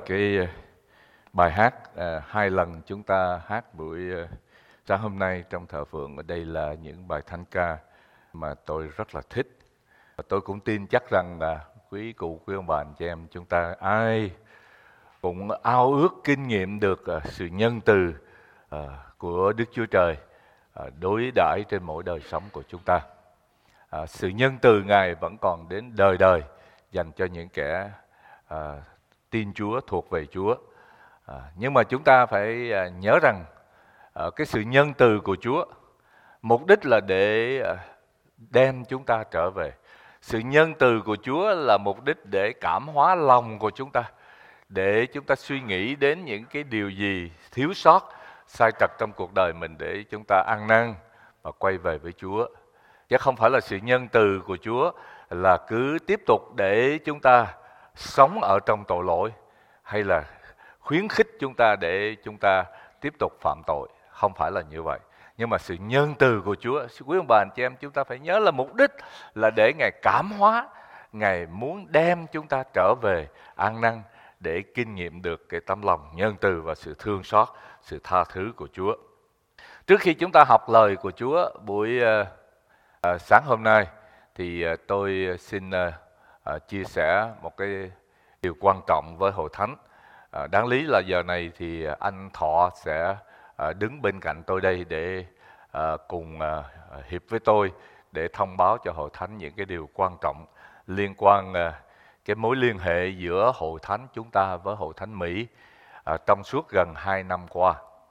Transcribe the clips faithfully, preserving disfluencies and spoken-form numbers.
cái bài hát à, hai lần chúng ta hát buổi sáng hôm nay trong thờ phượng. Ở đây là những bài thánh ca mà tôi rất là thích. Và tôi cũng tin chắc rằng là quý cụ, quý ông bà, anh chị em chúng ta ai cũng ao ước kinh nghiệm được à, sự nhân từ à, của Đức Chúa Trời à, đối đãi trên mỗi đời sống của chúng ta. À, sự nhân từ Ngài vẫn còn đến đời đời dành cho những kẻ à, tin Chúa, thuộc về Chúa. À, nhưng mà chúng ta phải à, nhớ rằng à, cái sự nhân từ của Chúa mục đích là để à, đem chúng ta trở về. Sự nhân từ của Chúa là mục đích để cảm hóa lòng của chúng ta, để chúng ta suy nghĩ đến những cái điều gì thiếu sót, sai trật trong cuộc đời mình để chúng ta ăn năn và quay về với Chúa. Chứ không phải là sự nhân từ của Chúa là cứ tiếp tục để chúng ta sống ở trong tội lỗi, hay là khuyến khích chúng ta để chúng ta tiếp tục phạm tội. Không phải là như vậy. Nhưng mà sự nhân từ của Chúa, quý ông bà anh chị em, chúng ta phải nhớ là mục đích là để Ngài cảm hóa, Ngài muốn đem chúng ta trở về ăn năn để kinh nghiệm được cái tấm lòng nhân từ và sự thương xót, sự tha thứ của Chúa. Trước khi chúng ta học lời của Chúa buổi uh, uh, sáng hôm nay, thì uh, tôi xin uh, uh, chia sẻ một cái điều quan trọng với hội thánh. Uh, đáng lý là giờ này thì anh Thọ sẽ uh, đứng bên cạnh tôi đây để uh, cùng uh, hiệp với tôi để thông báo cho hội thánh những cái điều quan trọng liên quan uh, cái mối liên hệ giữa hội thánh chúng ta với hội thánh Mỹ uh, trong suốt gần hai năm qua.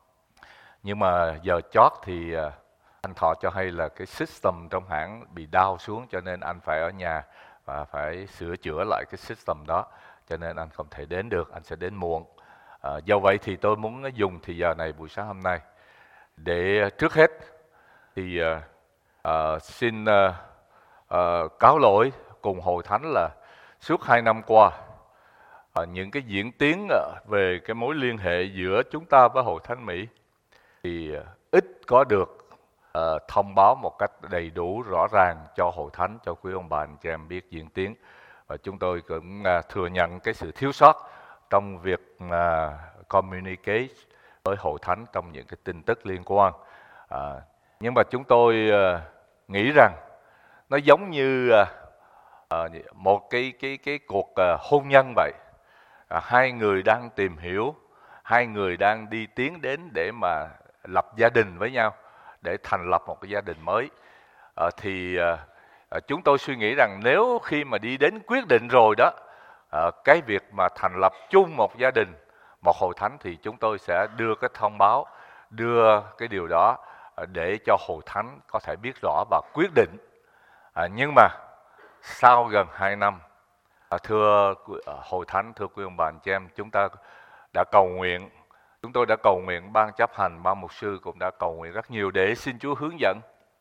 Nhưng mà giờ chót thì uh, anh Thọ cho hay là cái system trong hãng bị down xuống, cho nên anh phải ở nhà và phải sửa chữa lại cái system đó, cho nên anh không thể đến được, anh sẽ đến muộn. À, do vậy thì tôi muốn dùng thì giờ này buổi sáng hôm nay để trước hết thì uh, uh, xin uh, uh, cáo lỗi cùng hội thánh là suốt hai năm qua uh, những cái diễn tiến uh, về cái mối liên hệ giữa chúng ta với hội thánh Mỹ thì uh, ít có được Uh, thông báo một cách đầy đủ rõ ràng cho hội thánh, cho quý ông bà anh chị em biết diễn tiến. Và chúng tôi cũng uh, thừa nhận cái sự thiếu sót trong việc uh, communicate với hội thánh trong những cái tin tức liên quan. Uh, nhưng mà chúng tôi uh, nghĩ rằng nó giống như uh, uh, một cái cái cái cuộc uh, hôn nhân vậy. Uh, hai người đang tìm hiểu, hai người đang đi tiến đến để mà lập gia đình với nhau, để thành lập một cái gia đình mới. À, thì à, chúng tôi suy nghĩ rằng nếu khi mà đi đến quyết định rồi đó, à, cái việc mà thành lập chung một gia đình, một hội thánh, thì chúng tôi sẽ đưa cái thông báo, đưa cái điều đó à, để cho hội thánh có thể biết rõ và quyết định. À, nhưng mà sau gần hai năm, à, thưa à, hội thánh, thưa quý ông bà anh chị em, chúng ta đã cầu nguyện. Chúng tôi đã cầu nguyện, ban chấp hành, ban mục sư cũng đã cầu nguyện rất nhiều để xin Chúa hướng dẫn.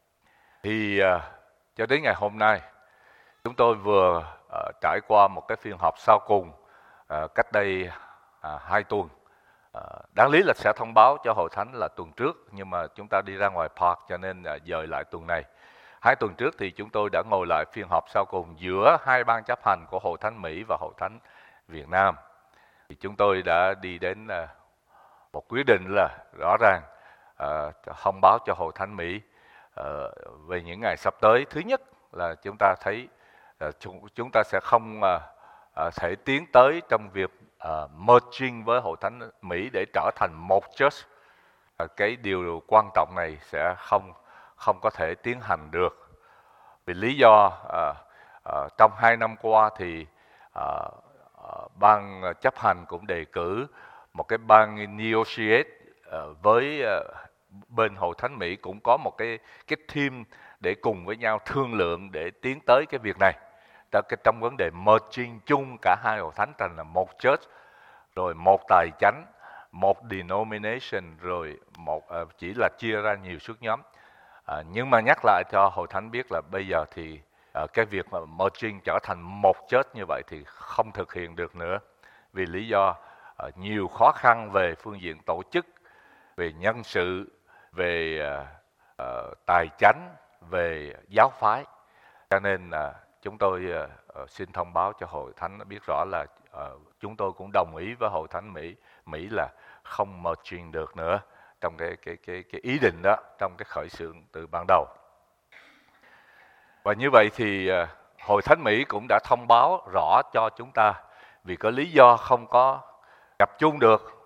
Thì uh, cho đến ngày hôm nay, chúng tôi vừa uh, trải qua một cái phiên họp sau cùng uh, cách đây uh, hai tuần. Uh, đáng lý là sẽ thông báo cho hội thánh là tuần trước, nhưng mà chúng ta đi ra ngoài park cho nên uh, dời lại tuần này. Hai tuần trước thì chúng tôi đã ngồi lại phiên họp sau cùng giữa hai ban chấp hành của hội thánh Mỹ và hội thánh Việt Nam. Thì chúng tôi đã đi đến uh, một quyết định là rõ ràng uh, thông báo cho hội thánh Mỹ uh, về những ngày sắp tới. Thứ nhất là chúng ta thấy uh, chúng, chúng ta sẽ không uh, uh, thể tiến tới trong việc uh, merging với hội thánh Mỹ để trở thành một church. Uh, cái điều quan trọng này sẽ không không có thể tiến hành được. Vì lý do uh, uh, trong hai năm qua thì uh, uh, ban chấp hành cũng đề cử một cái ban negotiate uh, với uh, bên hội thánh Mỹ, cũng có một cái cái team để cùng với nhau thương lượng để tiến tới cái việc này. Cái trong vấn đề merging chung cả hai hội thánh thành là một church, rồi một tài chánh, một denomination, rồi một uh, chỉ là chia ra nhiều suất nhóm. Uh, nhưng mà nhắc lại cho hội thánh biết là bây giờ thì uh, cái việc mà merging trở thành một church như vậy thì không thực hiện được nữa, vì lý do Uh, nhiều khó khăn về phương diện tổ chức, về nhân sự, về uh, uh, tài chánh, về giáo phái. Cho nên uh, chúng tôi uh, uh, xin thông báo cho hội thánh biết rõ là uh, chúng tôi cũng đồng ý với Hội Thánh Mỹ Mỹ là không merging được nữa trong cái cái cái cái ý định đó, trong cái khởi xướng từ ban đầu. Và như vậy thì uh, Hội Thánh Mỹ cũng đã thông báo rõ cho chúng ta, vì có lý do không có gặp chung được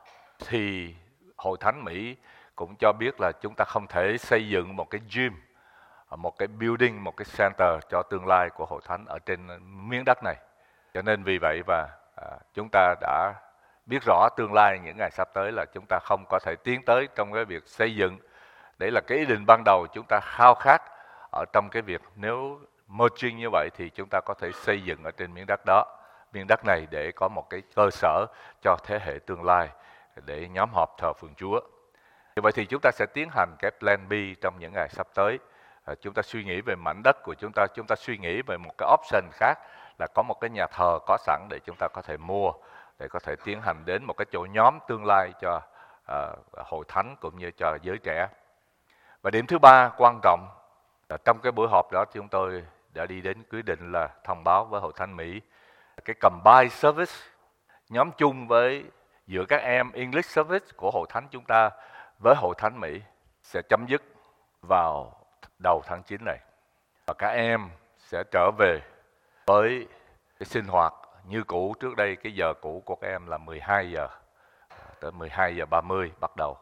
thì Hội Thánh Mỹ cũng cho biết là chúng ta không thể xây dựng một cái gym, một cái building, một cái center cho tương lai của Hội Thánh ở trên miếng đất này. Cho nên vì vậy và à, chúng ta đã biết rõ tương lai những ngày sắp tới là chúng ta không có thể tiến tới trong cái việc xây dựng. Đấy là cái ý định ban đầu chúng ta khao khát ở trong cái việc nếu merging như vậy thì chúng ta có thể xây dựng ở trên miếng đất đó, miếng đất này để có một cái cơ sở cho thế hệ tương lai để nhóm họp thờ phượng Chúa. Như vậy thì chúng ta sẽ tiến hành cái plan B trong những ngày sắp tới. À, chúng ta suy nghĩ về mảnh đất của chúng ta, chúng ta suy nghĩ về một cái option khác là có một cái nhà thờ có sẵn để chúng ta có thể mua, để có thể tiến hành đến một cái chỗ nhóm tương lai cho uh, hội thánh cũng như cho giới trẻ. Và điểm thứ ba quan trọng là trong cái buổi họp đó chúng tôi đã đi đến quyết định là thông báo với Hội Thánh Mỹ cái combined service, nhóm chung với giữa các em English service của Hội Thánh chúng ta với Hội Thánh Mỹ sẽ chấm dứt vào đầu tháng chín này. Và các em sẽ trở về với cái sinh hoạt như cũ. Trước đây cái giờ cũ của các em là mười hai giờ tới mười hai giờ ba mươi bắt đầu.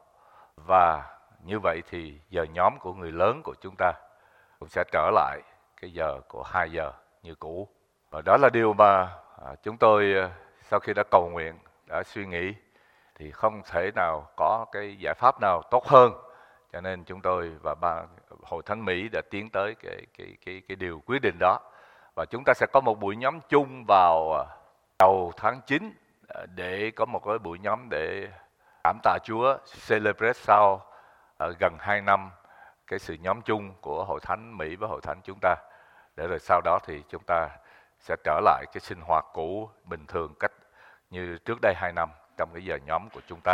Và như vậy thì giờ nhóm của người lớn của chúng ta cũng sẽ trở lại cái giờ của hai giờ như cũ. Và đó là điều mà chúng tôi sau khi đã cầu nguyện, đã suy nghĩ thì không thể nào có cái giải pháp nào tốt hơn. Cho nên chúng tôi và ban Hội Thánh Mỹ đã tiến tới cái cái cái cái điều quyết định đó. Và chúng ta sẽ có một buổi nhóm chung vào đầu tháng chín để có một cái buổi nhóm để cảm tạ Chúa, celebrate sau uh, gần hai năm cái sự nhóm chung của Hội Thánh Mỹ với Hội Thánh chúng ta. Để rồi sau đó thì chúng ta sẽ trở lại cái sinh hoạt cũ bình thường cách như trước đây hai năm trong cái giờ nhóm của chúng ta.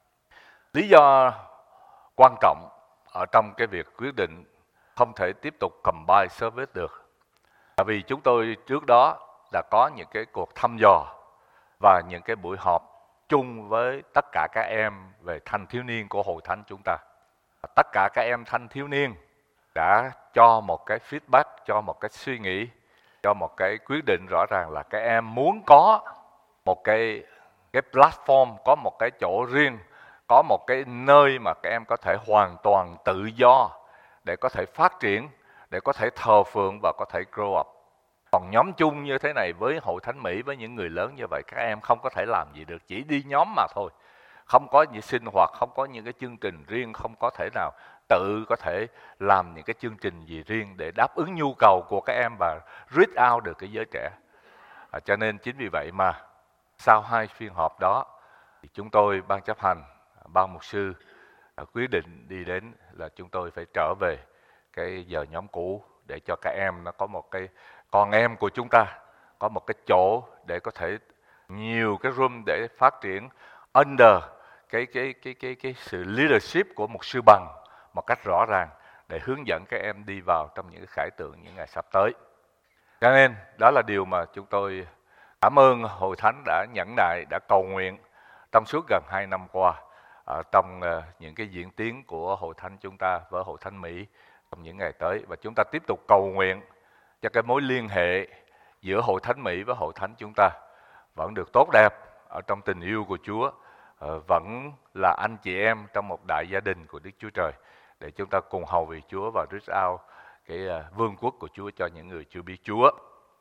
Lý do quan trọng ở trong cái việc quyết định không thể tiếp tục combine service được là vì chúng tôi trước đó đã có những cái cuộc thăm dò và những cái buổi họp chung với tất cả các em về thanh thiếu niên của Hội Thánh chúng ta. Tất cả các em thanh thiếu niên đã cho một cái feedback, cho một cái suy nghĩ, cho một cái quyết định rõ ràng là các em muốn có một cái cái platform, có một cái chỗ riêng, có một cái nơi mà các em có thể hoàn toàn tự do để có thể phát triển, để có thể thờ phượng và có thể grow up. Còn nhóm chung như thế này với Hội Thánh Mỹ, với những người lớn như vậy, các em không có thể làm gì được, chỉ đi nhóm mà thôi. Không có những sinh hoạt, không có những cái chương trình riêng, không có thể nào tự có thể làm những cái chương trình gì riêng để đáp ứng nhu cầu của các em và reach out được cái giới trẻ. À, cho nên chính vì vậy mà sau hai phiên họp đó thì chúng tôi ban chấp hành, ban mục sư à, quyết định đi đến là chúng tôi phải trở về cái giờ nhóm cũ để cho các em nó có một cái con em của chúng ta có một cái chỗ để có thể nhiều cái room để phát triển under cái cái cái cái cái sự leadership của một sư bằng một cách rõ ràng để hướng dẫn các em đi vào trong những cái khải tượng những ngày sắp tới. Cho nên đó là điều mà chúng tôi cảm ơn Hội Thánh đã nhẫn nại, đã cầu nguyện trong suốt gần hai năm qua ở trong uh, những cái diễn tiến của Hội Thánh chúng ta với Hội Thánh Mỹ trong những ngày tới, và chúng ta tiếp tục cầu nguyện cho cái mối liên hệ giữa Hội Thánh Mỹ với Hội Thánh chúng ta vẫn được tốt đẹp ở trong tình yêu của Chúa, uh, vẫn là anh chị em trong một đại gia đình của Đức Chúa Trời để chúng ta cùng hầu việc Chúa và reach out cái uh, vương quốc của Chúa cho những người chưa biết Chúa.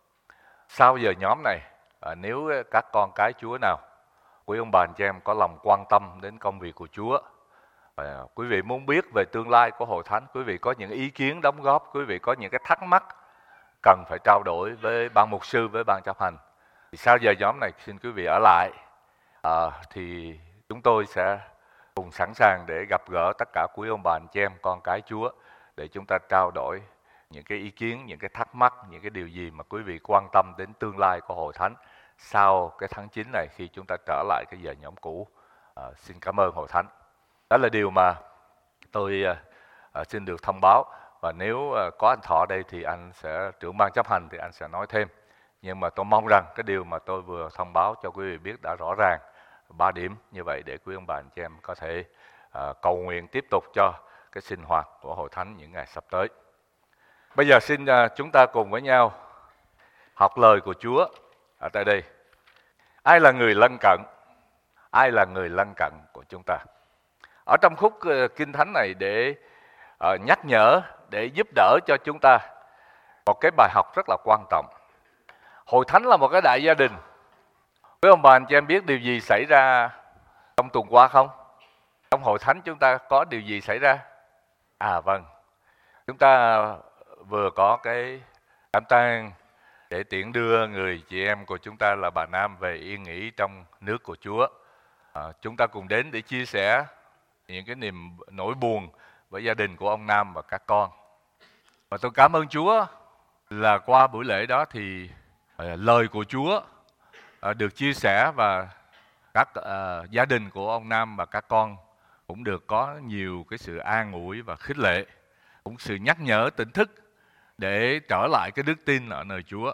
Sau giờ nhóm này, à, nếu các con cái Chúa nào, quý ông bà anh chị em có lòng quan tâm đến công việc của Chúa, à, quý vị muốn biết về tương lai của Hội Thánh, quý vị có những ý kiến đóng góp, quý vị có những cái thắc mắc cần phải trao đổi với ban mục sư, với ban chấp hành, thì sau giờ nhóm này xin quý vị ở lại, à, thì chúng tôi sẽ cùng sẵn sàng để gặp gỡ tất cả quý ông bà anh chị em con cái Chúa để chúng ta trao đổi những cái ý kiến, những cái thắc mắc, những cái điều gì mà quý vị quan tâm đến tương lai của Hội Thánh sau cái tháng chín này khi chúng ta trở lại cái giờ nhóm cũ. À, xin cảm ơn Hội Thánh. Đó là điều mà tôi à, xin được thông báo, và nếu à, có anh Thọ đây thì anh sẽ trưởng ban chấp hành thì anh sẽ nói thêm. Nhưng mà tôi mong rằng cái điều mà tôi vừa thông báo cho quý vị biết đã rõ ràng ba điểm như vậy để quý ông bà anh chị em có thể uh, cầu nguyện tiếp tục cho cái sinh hoạt của Hội Thánh những ngày sắp tới. Bây giờ xin uh, chúng ta cùng với nhau học lời của Chúa ở tại đây. Ai là người lân cận? Ai là người lân cận của chúng ta? Ở trong khúc uh, Kinh Thánh này để uh, nhắc nhở, để giúp đỡ cho chúng ta một cái bài học rất là quan trọng. Hội Thánh là một cái đại gia đình. Quý ông bà anh chị em biết điều gì xảy ra trong tuần qua không? Trong Hội Thánh chúng ta có điều gì xảy ra? À vâng, chúng ta vừa có cái đám tang để tiễn đưa người chị em của chúng ta là bà Nam về yên nghỉ trong nước của Chúa. À, chúng ta cùng đến để chia sẻ những cái niềm nỗi buồn với gia đình của ông Nam và các con. Và tôi cảm ơn Chúa là qua buổi lễ đó thì uh, lời của Chúa uh, được chia sẻ và các uh, gia đình của ông Nam và các con cũng được có nhiều cái sự an ủi và khích lệ, cũng sự nhắc nhở tỉnh thức để trở lại cái đức tin ở nơi Chúa.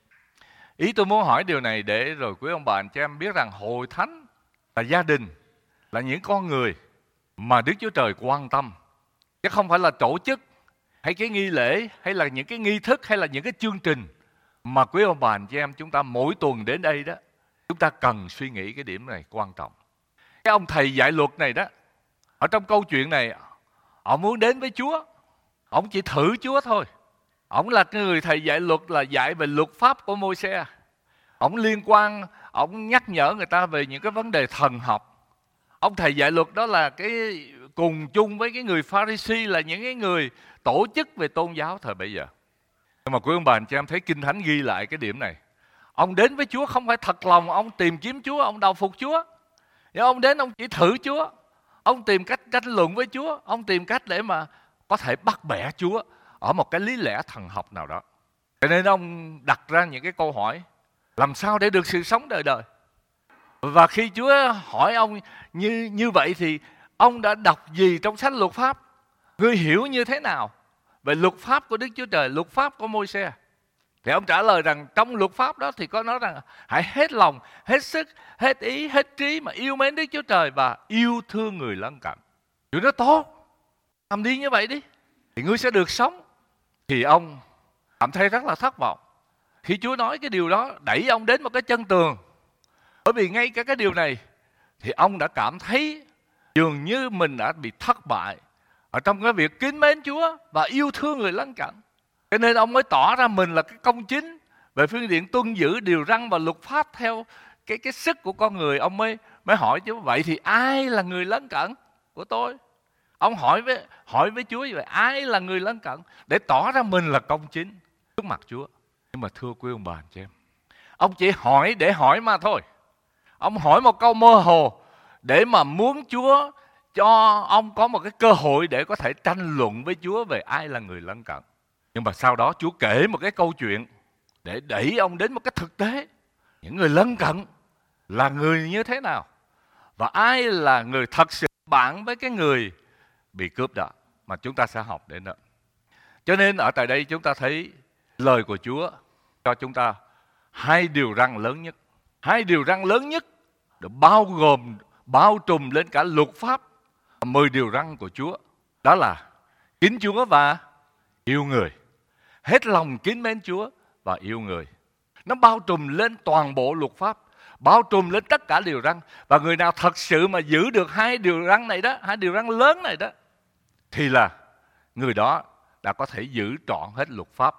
Ý tôi muốn hỏi điều này để rồi quý ông bà anh chị em biết rằng Hội Thánh là gia đình, là những con người mà Đức Chúa Trời quan tâm, chứ không phải là tổ chức hay cái nghi lễ hay là những cái nghi thức hay là những cái chương trình mà quý ông bà anh chị em chúng ta mỗi tuần đến đây đó, chúng ta cần suy nghĩ cái điểm này quan trọng. Cái ông thầy dạy luật này đó, ở trong câu chuyện này, ông muốn đến với Chúa, ông chỉ thử Chúa thôi. Ông là cái người thầy dạy luật, là dạy về luật pháp của Môi-se. Ông liên quan, ông nhắc nhở người ta về những cái vấn đề thần học. Ông thầy dạy luật đó là cái cùng chung với cái người Pha-ri-si, là những cái người tổ chức về tôn giáo thời bấy giờ. Nhưng mà quý ông bà anh chị em thấy Kinh Thánh ghi lại cái điểm này. Ông đến với Chúa không phải thật lòng ông tìm kiếm Chúa, ông đầu phục Chúa. Nhưng ông đến ông chỉ thử Chúa. Ông tìm cách tranh luận với Chúa. Ông tìm cách để mà có thể bắt bẻ Chúa ở một cái lý lẽ thần học nào đó. Cho nên ông đặt ra những cái câu hỏi làm sao để được sự sống đời đời. Và khi Chúa hỏi ông như, như vậy thì ông đã đọc gì trong sách luật pháp? Ngươi hiểu như thế nào về luật pháp của Đức Chúa Trời, luật pháp của Môi-se? Thì ông trả lời rằng trong luật pháp đó thì có nói rằng hãy hết lòng, hết sức, hết ý, hết trí mà yêu mến Đức Chúa Trời và yêu thương người lân cận. Chúa nói tốt, làm đi như vậy đi, thì ngươi sẽ được sống. Thì ông cảm thấy rất là thất vọng. Khi Chúa nói cái điều đó, đẩy ông đến một cái chân tường. Bởi vì ngay cả cái điều này thì ông đã cảm thấy dường như mình đã bị thất bại ở trong cái việc kính mến Chúa và yêu thương người lân cận. Cho nên ông mới tỏ ra mình là cái công chính về phương diện tuân giữ điều răn và luật pháp theo cái, cái sức của con người. Ông mới, mới hỏi Chúa, vậy thì ai là người lân cận của tôi? Ông hỏi với, hỏi với Chúa như vậy, ai là người lân cận? Để tỏ ra mình là công chính trước mặt Chúa. Nhưng mà thưa quý ông bà anh chị em, ông chỉ hỏi để hỏi mà thôi. Ông hỏi một câu mơ hồ để mà muốn Chúa cho ông có một cái cơ hội để có thể tranh luận với Chúa về ai là người lân cận. Nhưng mà sau đó Chúa kể một cái câu chuyện để đẩy ông đến một cái thực tế. Những người lân cận là người như thế nào? Và ai là người thật sự bạn với cái người bị cướp đó, mà chúng ta sẽ học đến đó. Cho nên ở tại đây chúng ta thấy lời của Chúa cho chúng ta hai điều răn lớn nhất. Hai điều răn lớn nhất được bao gồm, bao trùm lên cả luật pháp, mười điều răn của Chúa. Đó là kính Chúa và yêu người. Hết lòng kính mến Chúa và yêu người. Nó bao trùm lên toàn bộ luật pháp, bao trùm lên tất cả điều răn. Và người nào thật sự mà giữ được hai điều răn này đó, hai điều răn lớn này đó, thì là người đó đã có thể giữ trọn hết luật pháp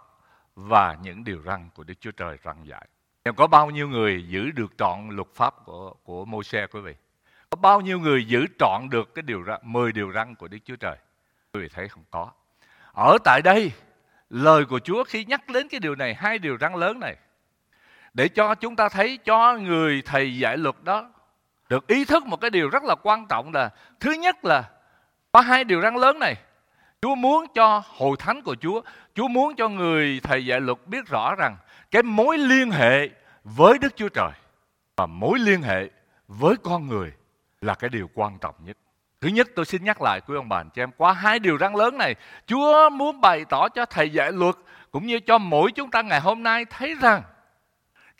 và những điều răn của Đức Chúa Trời răn dạy. Nhưng có bao nhiêu người giữ được trọn luật pháp của, của Môi-se quý vị? Có bao nhiêu người giữ trọn được cái điều răn, mười điều răn của Đức Chúa Trời? Quý vị thấy không có. Ở tại đây, lời của Chúa khi nhắc đến cái điều này, hai điều răn lớn này, để cho chúng ta thấy, cho người thầy dạy luật đó được ý thức một cái điều rất là quan trọng là, thứ nhất là có hai điều răn lớn này, Chúa muốn cho hội thánh của Chúa, Chúa muốn cho người thầy dạy luật biết rõ rằng cái mối liên hệ với Đức Chúa Trời và mối liên hệ với con người là cái điều quan trọng nhất. Thứ nhất, tôi xin nhắc lại quý ông bà anh chị em, qua hai điều răn lớn này, Chúa muốn bày tỏ cho thầy dạy luật cũng như cho mỗi chúng ta ngày hôm nay thấy rằng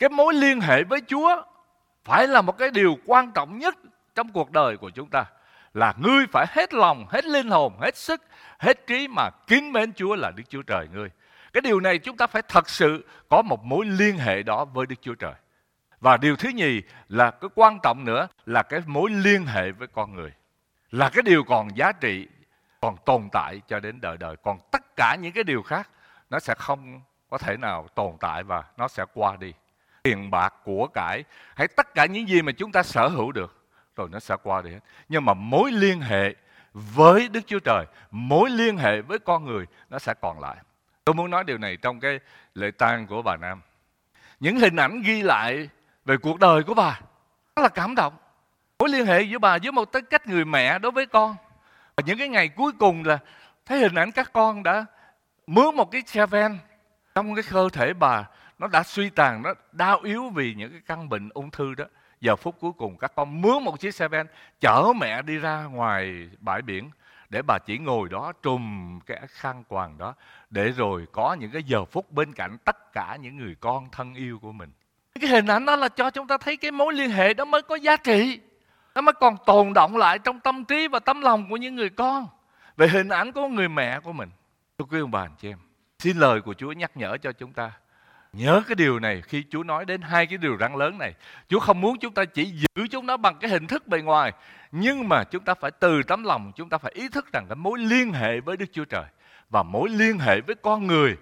Cái mối liên hệ với Chúa phải là một cái điều quan trọng nhất trong cuộc đời của chúng ta. Là ngươi phải hết lòng, hết linh hồn, hết sức, hết trí mà kính mến Chúa là Đức Chúa Trời ngươi. Cái điều này chúng ta phải thật sự có một mối liên hệ đó với Đức Chúa Trời. Và điều thứ nhì là cái quan trọng nữa là cái mối liên hệ với con người. Là cái điều còn giá trị, còn tồn tại cho đến đời đời. Còn tất cả những cái điều khác nó sẽ không có thể nào tồn tại và nó sẽ qua đi. Tiền bạc, của cải hay tất cả những gì mà chúng ta sở hữu được rồi nó sẽ qua đi hết. Nhưng mà mối liên hệ với Đức Chúa Trời, mối liên hệ với con người nó sẽ còn lại. Tôi muốn nói điều này trong cái lễ tang của bà Nam. Những hình ảnh ghi lại về cuộc đời của bà rất là cảm động. Mối liên hệ giữa bà với một tính cách người mẹ đối với con. Và những cái ngày cuối cùng là thấy hình ảnh các con đã mướn một cái xe van. Trong cái cơ thể bà nó đã suy tàn, nó đau yếu vì những cái căn bệnh ung thư đó. Giờ phút cuối cùng các con mướn một chiếc xe van chở mẹ đi ra ngoài bãi biển để bà chỉ ngồi đó trùm cái khăn quàng đó để rồi có những cái giờ phút bên cạnh tất cả những người con thân yêu của mình. Cái hình ảnh đó là cho chúng ta thấy cái mối liên hệ đó mới có giá trị. Nó mới còn tồn đọng lại trong tâm trí và tấm lòng của những người con về hình ảnh của người mẹ của mình. Thưa quý ông bà anh chị em, xin lời của Chúa nhắc nhở cho chúng ta. Nhớ cái điều này khi Chúa nói đến hai cái điều răn lớn này. Chúa không muốn chúng ta chỉ giữ chúng nó bằng cái hình thức bề ngoài. Nhưng mà chúng ta phải từ tấm lòng, chúng ta phải ý thức rằng cái mối liên hệ với Đức Chúa Trời và mối liên hệ với con người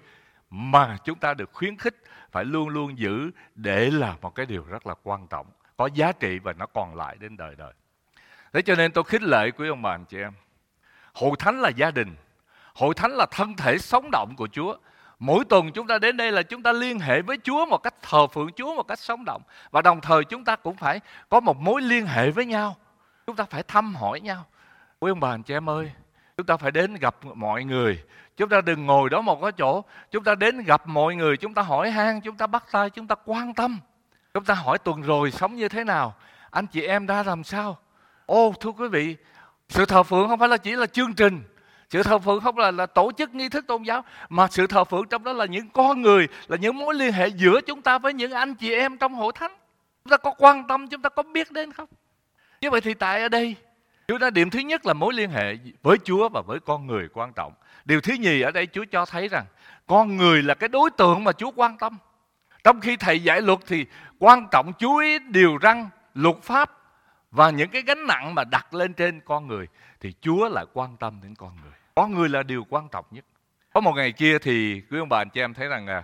mà chúng ta được khuyến khích phải luôn luôn giữ để là một cái điều rất là quan trọng, có giá trị và nó còn lại đến đời đời. Thế cho nên tôi khích lệ quý ông bà anh chị em. Hội thánh là gia đình, hội thánh là thân thể sống động của Chúa. Mỗi tuần chúng ta đến đây là chúng ta liên hệ với Chúa một cách thờ phượng Chúa một cách sống động. Và đồng thời chúng ta cũng phải có một mối liên hệ với nhau. Chúng ta phải thăm hỏi nhau. Quý ông bà anh chị em ơi, chúng ta phải đến gặp mọi người. Chúng ta đừng ngồi đó một cái chỗ. Chúng ta đến gặp mọi người, chúng ta hỏi han, chúng ta bắt tay, chúng ta quan tâm. Chúng ta hỏi tuần rồi sống như thế nào? Anh chị em đã làm sao? Ô thưa quý vị, sự thờ phượng không phải là chỉ là chương trình. Sự thờ phượng không là, là tổ chức nghi thức tôn giáo, mà sự thờ phượng trong đó là những con người, là những mối liên hệ giữa chúng ta với những anh chị em trong hội thánh. Chúng ta có quan tâm, chúng ta có biết đến không? Như vậy thì tại ở đây, Chúa đã điểm thứ nhất là mối liên hệ với Chúa và với con người quan trọng. Điều thứ nhì ở đây Chúa cho thấy rằng con người là cái đối tượng mà Chúa quan tâm. Trong khi Thầy dạy luật thì quan trọng chú ý điều răn, luật pháp và những cái gánh nặng mà đặt lên trên con người, thì Chúa lại quan tâm đến con người. Con người là điều quan trọng nhất. Có một ngày kia thì quý ông bà anh chị em thấy rằng là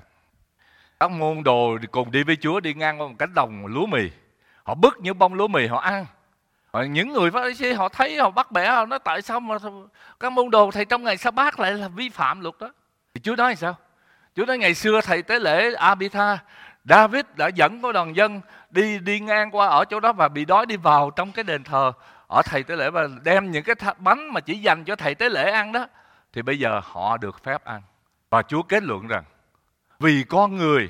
các môn đồ cùng đi với Chúa đi ngang qua một cánh đồng lúa mì. Họ bứt những bông lúa mì họ ăn. Những người Pha-ri-si họ thấy họ bắt bẻ, họ nói tại sao mà các môn đồ thầy trong ngày Sa-bát lại là vi phạm luật đó. Thì Chúa nói sao? Chúa nói ngày xưa thầy tế lễ A-bi-tha, David đã dẫn có đoàn dân đi đi ngang qua ở chỗ đó và bị đói đi vào trong cái đền thờ ở thầy tế lễ và đem những cái bánh mà chỉ dành cho thầy tế lễ ăn đó, thì bây giờ họ được phép ăn. Và Chúa kết luận rằng vì con người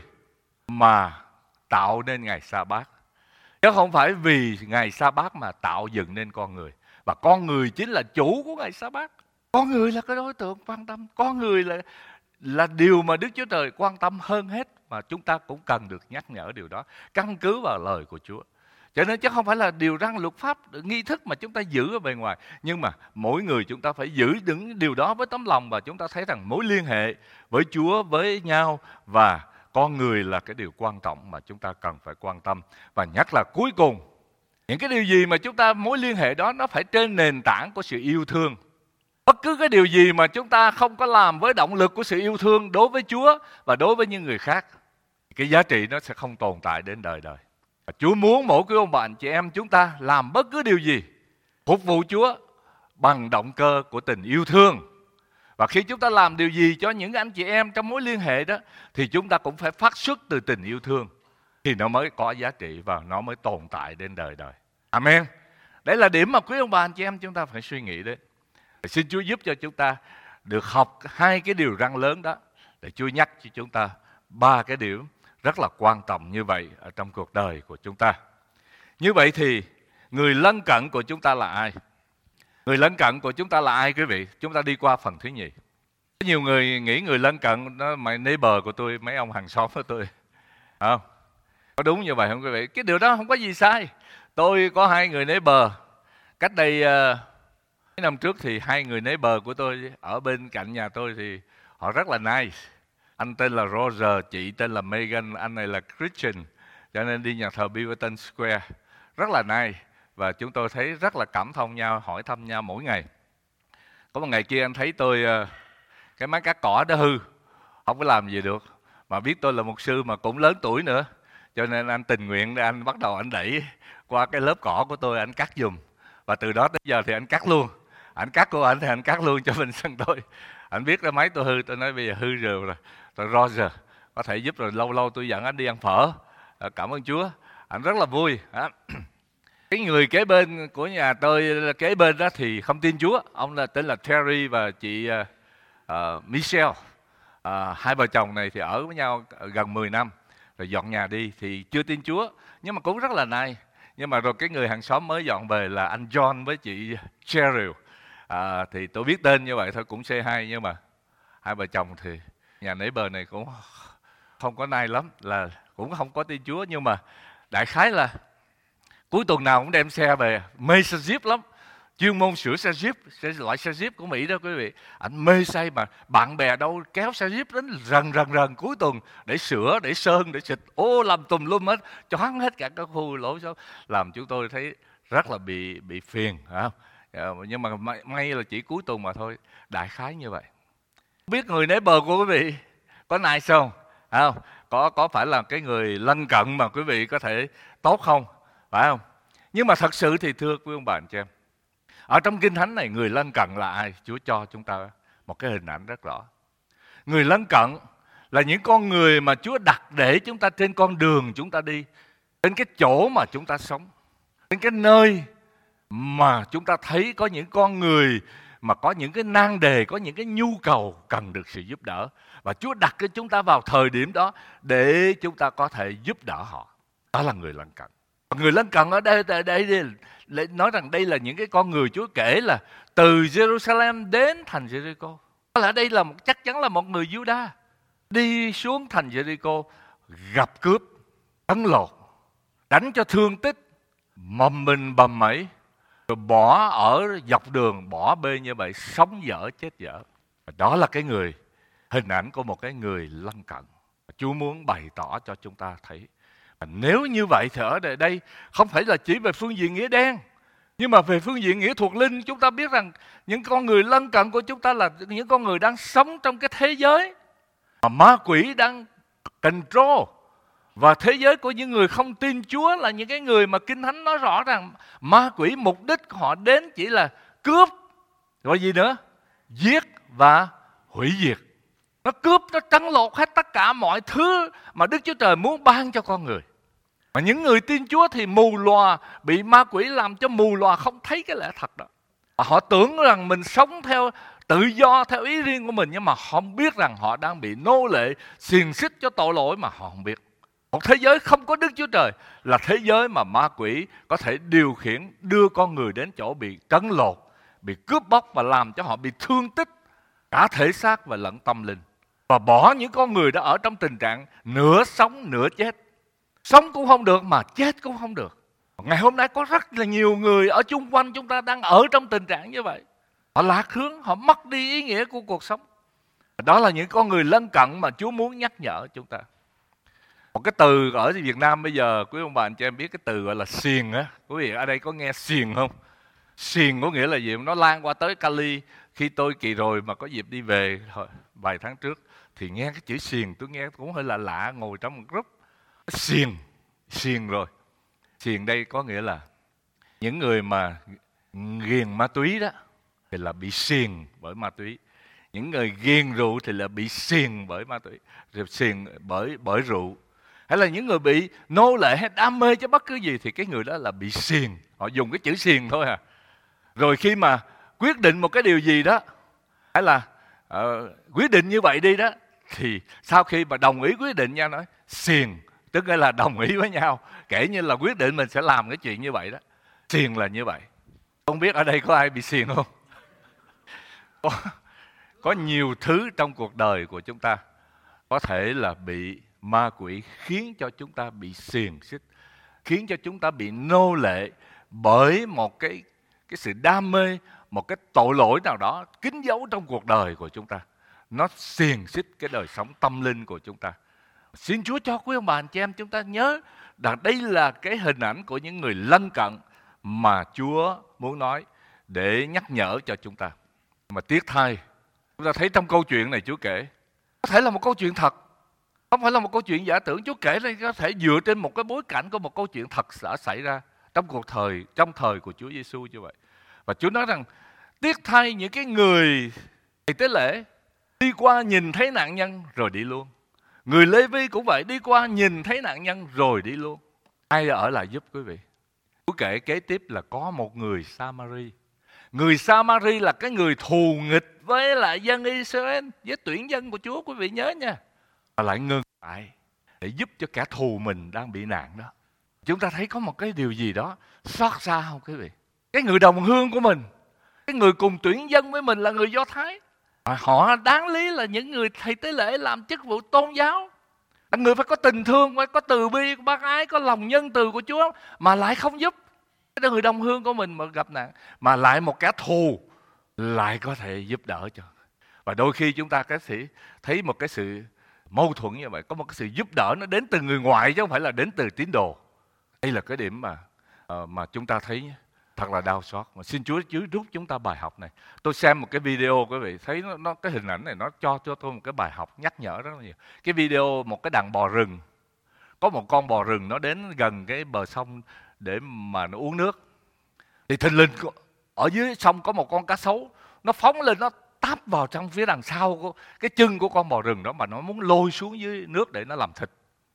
mà tạo nên ngày Sa-bát, chứ không phải vì ngày Sa-bát mà tạo dựng nên con người. Và con người chính là chủ của ngày Sa-bát. Con người là cái đối tượng quan tâm. Con người là là điều mà Đức Chúa Trời quan tâm hơn hết, mà chúng ta cũng cần được nhắc nhở điều đó, căn cứ vào lời của Chúa. Cho nên chứ không phải là điều răn luật pháp, nghi thức mà chúng ta giữ ở bề ngoài. Nhưng mà mỗi người chúng ta phải giữ những điều đó với tấm lòng, và chúng ta thấy rằng mối liên hệ với Chúa, với nhau và con người là cái điều quan trọng mà chúng ta cần phải quan tâm. Và nhắc là cuối cùng, những cái điều gì mà chúng ta mối liên hệ đó nó phải trên nền tảng của sự yêu thương. Bất cứ cái điều gì mà chúng ta không có làm với động lực của sự yêu thương đối với Chúa và đối với những người khác, cái giá trị nó sẽ không tồn tại đến đời đời. Và Chúa muốn mỗi quý ông bà anh chị em chúng ta làm bất cứ điều gì phục vụ Chúa bằng động cơ của tình yêu thương. Và khi chúng ta làm điều gì cho những anh chị em trong mối liên hệ đó, thì chúng ta cũng phải phát xuất từ tình yêu thương, thì nó mới có giá trị và nó mới tồn tại đến đời đời. Amen. Đấy là điểm mà quý ông bà anh chị em chúng ta phải suy nghĩ đến. Xin Chúa giúp cho chúng ta được học hai cái điều răn lớn đó, để Chúa nhắc cho chúng ta ba cái điểm rất là quan trọng như vậy ở trong cuộc đời của chúng ta. Như vậy thì người lân cận của chúng ta là ai? Người lân cận của chúng ta là ai quý vị? Chúng ta đi qua phần thứ nhì. Nhiều người nghĩ người lân cận đó my neighbor của tôi, mấy ông hàng xóm của tôi. Không? Có đúng như vậy không quý vị? Cái điều đó không có gì sai. Tôi có hai người neighbor. Cách đây uh, mấy năm trước thì hai người neighbor của tôi ở bên cạnh nhà tôi thì họ rất là nice. Anh tên là Roger, chị tên là Megan, anh này là Christian. Cho nên đi nhà thờ Beaverton Square rất là nice. Và chúng tôi thấy rất là cảm thông nhau, hỏi thăm nhau mỗi ngày. Có một ngày kia anh thấy tôi, uh, cái máy cắt cỏ đó hư, không có làm gì được. Mà biết tôi là mục sư mà cũng lớn tuổi nữa, cho nên anh tình nguyện để anh bắt đầu anh đẩy qua cái lớp cỏ của tôi, anh cắt giùm. Và từ đó tới giờ thì anh cắt luôn. Anh cắt của anh thì anh cắt luôn cho bên sân tôi. Anh biết cái máy tôi hư, tôi nói bây giờ hư rồi rồi. Rồi Roger có thể giúp, rồi lâu lâu tôi dẫn anh đi ăn phở. Cảm ơn Chúa. Anh rất là vui. Cái người kế bên của nhà tôi kế bên đó thì không tin Chúa. Ông là tên là Terry và chị uh, Michelle. Uh, hai vợ chồng này thì ở với nhau gần mười năm. Rồi dọn nhà đi thì chưa tin Chúa, nhưng mà cũng rất là nice. Nhưng mà rồi cái người hàng xóm mới dọn về là anh John với chị Cheryl. À, thì tôi biết tên như vậy thôi, cũng say hi, nhưng mà hai vợ chồng thì nhà neighbor này cũng không có nice lắm, là cũng không có tin Chúa. Nhưng mà đại khái là cuối tuần nào cũng đem xe về, mê xe Jeep lắm, chuyên môn sửa xe Jeep, loại xe Jeep của Mỹ đó quý vị. Anh mê say mà bạn bè đâu kéo xe Jeep đến rần rần rần cuối tuần để sửa, để sơn, để xịt, ô làm tùm lum hết, choáng hết cả cái khu lối số, làm chúng tôi thấy rất là bị bị phiền, phải không? Nhưng mà may, may là chỉ cuối tuần mà thôi, đại khái như vậy. Biết người neighbor của quý vị có nice không? Không? Có có phải là cái người lân cận mà quý vị có thể tốt không? Phải không? Nhưng mà thật sự thì thưa quý ông bà anh chị em, ở trong Kinh Thánh này, người lân cận là ai? Chúa cho chúng ta một cái hình ảnh rất rõ. Người lân cận là những con người mà Chúa đặt để chúng ta trên con đường chúng ta đi, trên cái chỗ mà chúng ta sống, trên cái nơi mà chúng ta thấy có những con người mà có những cái nan đề, có những cái nhu cầu cần được sự giúp đỡ. Và Chúa đặt cho chúng ta vào thời điểm đó để chúng ta có thể giúp đỡ họ. Đó là người lân cận. Người lân cận ở đây, đây, đây nói rằng đây là những cái con người Chúa kể là từ Jerusalem đến thành Jericho. Có lẽ đây là một, chắc chắn là một người Juda đi xuống thành Jericho, gặp cướp, tấn lột, đánh cho thương tích, mầm mình bầm mẩy, rồi bỏ ở dọc đường, bỏ bê như vậy, sống dở chết dở. Đó là cái người, hình ảnh của một cái người lân cận. Chúa muốn bày tỏ cho chúng ta thấy. Nếu như vậy thì ở đây không phải là chỉ về phương diện nghĩa đen, nhưng mà về phương diện nghĩa thuộc linh. Chúng ta biết rằng những con người lân cận của chúng ta là những con người đang sống trong cái thế giới mà ma quỷ đang control. Và thế giới của những người không tin Chúa là những cái người mà Kinh Thánh nói rõ rằng ma quỷ mục đích họ đến chỉ là cướp, rồi gì nữa? Giết và hủy diệt. Nó cướp, nó trấn lột hết tất cả mọi thứ mà Đức Chúa Trời muốn ban cho con người. Mà những người tin Chúa thì mù lòa, bị ma quỷ làm cho mù lòa, không thấy cái lẽ thật đó. Họ tưởng rằng mình sống theo tự do, theo ý riêng của mình, nhưng mà không biết rằng họ đang bị nô lệ, xiềng xích cho tội lỗi mà họ không biết. Một thế giới không có Đức Chúa Trời là thế giới mà ma quỷ có thể điều khiển, đưa con người đến chỗ bị trấn lột, bị cướp bóc và làm cho họ bị thương tích cả thể xác và lẫn tâm linh. Và bỏ những con người đó ở trong tình trạng nửa sống nửa chết. Sống cũng không được mà chết cũng không được. Ngày hôm nay có rất là nhiều người ở chung quanh chúng ta đang ở trong tình trạng như vậy. Họ lạc hướng, họ mất đi ý nghĩa của cuộc sống. Đó là những con người lân cận mà Chúa muốn nhắc nhở chúng ta. Một cái từ ở Việt Nam bây giờ, quý ông bà anh chị em biết cái từ gọi là xiềng á. Quý vị ở đây có nghe xiềng không? Xiềng có nghĩa là gì? Nó lan qua tới Cali. Khi tôi kỳ rồi mà có dịp đi về vài tháng trước thì nghe cái chữ xiềng tôi nghe cũng hơi lạ lạ, ngồi trong một group. Xiềng, xiềng rồi. Xiềng đây có nghĩa là những người mà ghiền ma túy đó thì là bị xiềng bởi ma túy. Những người ghiền rượu thì là bị xiềng bởi ma túy, xiềng bởi bởi rượu. Hay là những người bị nô lệ hay đam mê cho bất cứ gì thì cái người đó là bị xiềng. Họ dùng cái chữ xiềng thôi à. Rồi khi mà quyết định một cái điều gì đó, hay là uh, quyết định như vậy đi đó, thì sau khi mà đồng ý quyết định nhau nói xiềng, tức là đồng ý với nhau, kể như là quyết định mình sẽ làm cái chuyện như vậy đó. Xiềng là như vậy. Không biết ở đây có ai bị xiềng không? Có, có nhiều thứ trong cuộc đời của chúng ta có thể là bị ma quỷ khiến cho chúng ta bị xiềng xích, khiến cho chúng ta bị nô lệ bởi một cái, cái sự đam mê, một cái tội lỗi nào đó kín dấu trong cuộc đời của chúng ta. Nó xiềng xích cái đời sống tâm linh của chúng ta. Xin Chúa cho quý ông bà anh chị em chúng ta nhớ rằng đây là cái hình ảnh của những người lân cận mà Chúa muốn nói để nhắc nhở cho chúng ta. Mà tiếc thay, chúng ta thấy trong câu chuyện này Chúa kể, có thể là một câu chuyện thật, không phải là một câu chuyện giả tưởng. Chúa kể đây có thể dựa trên một cái bối cảnh của một câu chuyện thật đã xảy ra trong cuộc thời, trong thời của Chúa Giêsu như vậy. Và Chúa nói rằng tiếc thay những cái người thầy tế lễ đi qua nhìn thấy nạn nhân rồi đi luôn. Người Lê Vi cũng vậy, đi qua nhìn thấy nạn nhân rồi đi luôn. Ai ở lại giúp quý vị? Chúa kể kế tiếp là có một người Sa-ma-ri. Người Sa-ma-ri là cái người thù nghịch với lại dân Israel, với tuyển dân của Chúa, quý vị nhớ nha. Và lại ngừng lại để giúp cho kẻ thù mình đang bị nạn đó. Chúng ta thấy có một cái điều gì đó xót xa không quý vị? Cái người đồng hương của mình, cái người cùng tuyển dân với mình là người Do Thái, họ đáng lý là những người thầy tế lễ làm chức vụ tôn giáo, là người phải có tình thương, phải có từ bi, có bác ái, có lòng nhân từ của Chúa, mà lại không giúp cái người đồng hương của mình mà gặp nạn, mà lại một kẻ thù lại có thể giúp đỡ cho. Và đôi khi chúng ta có thể thấy một cái sự mâu thuẫn như vậy, có một cái sự giúp đỡ nó đến từ người ngoài chứ không phải là đến từ tín đồ. Đây là cái điểm mà mà chúng ta thấy thật là đau xót. Mà xin Chúa Chúa rút chúng ta bài học này. Tôi xem một cái video, quý vị thấy nó, nó cái hình ảnh này nó cho cho tôi một cái bài học nhắc nhở rất là nhiều. Cái video một cái đàn bò rừng, có một con bò rừng nó đến gần cái bờ sông để mà nó uống nước. Thì thình lình ở dưới sông có một con cá sấu, nó phóng lên, nó táp vào trong phía đằng sau của cái chân của con bò rừng đó, mà nó muốn lôi xuống dưới nước để nó làm thịt.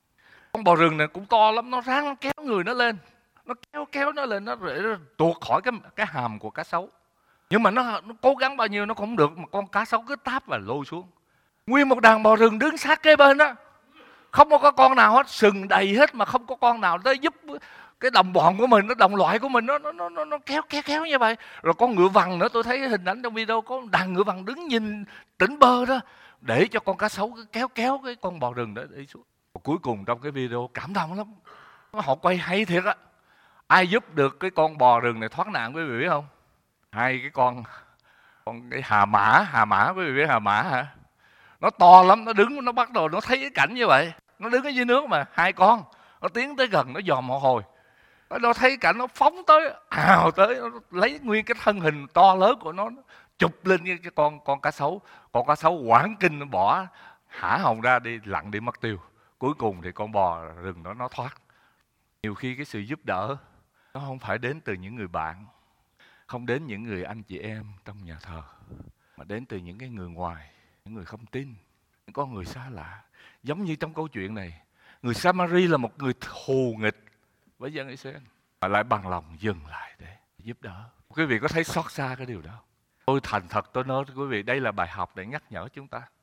Con bò rừng này cũng to lắm, nó ráng nó kéo người nó lên, nó kéo kéo nó lên, nó để nó tuột khỏi cái cái hàm của cá sấu. Nhưng mà nó, nó cố gắng bao nhiêu nó cũng không được, mà con cá sấu cứ táp và lôi xuống. Nguyên một đàn bò rừng đứng sát kế bên đó, không có con nào hết, sừng đầy hết mà không có con nào tới giúp cái đồng bọn của mình, nó đồng loại của mình, nó nó nó nó kéo kéo kéo như vậy. Rồi con ngựa vằn nữa, tôi thấy hình ảnh trong video có đàn ngựa vằn đứng nhìn tỉnh bơ đó, để cho con cá sấu kéo kéo cái con bò rừng đó đi xuống. Và cuối cùng trong cái video cảm động lắm, họ quay hay thiệt á. Ai giúp được cái con bò rừng này thoát nạn quý vị biết không? Hai cái con con cái hà mã, hà mã quý vị biết hà mã hả? Nó to lắm, nó đứng, nó bắt đầu nó thấy cái cảnh như vậy, nó đứng ở dưới nước mà hai con, nó tiến tới gần, nó dòm một hồi, nó thấy cảnh, nó phóng tới, ào tới, nó lấy nguyên cái thân hình to lớn của nó, nó chụp lên cái con con cá sấu. Con cá sấu hoảng kinh, nó bỏ hả hồn ra đi, lặn đi mất tiêu. Cuối cùng thì con bò rừng đó nó thoát. Nhiều khi cái sự giúp đỡ nó không phải đến từ những người bạn, không đến những người anh chị em trong nhà thờ, mà đến từ những cái người ngoài, những người không tin, những con người xa lạ. Giống như trong câu chuyện này, người Sa-ma-ri là một người thù nghịch với dân Israel, mà lại bằng lòng dừng lại để giúp đỡ. Quý vị có thấy xót xa cái điều đó? Tôi thành thật tôi nói quý vị, đây là bài học để nhắc nhở chúng ta.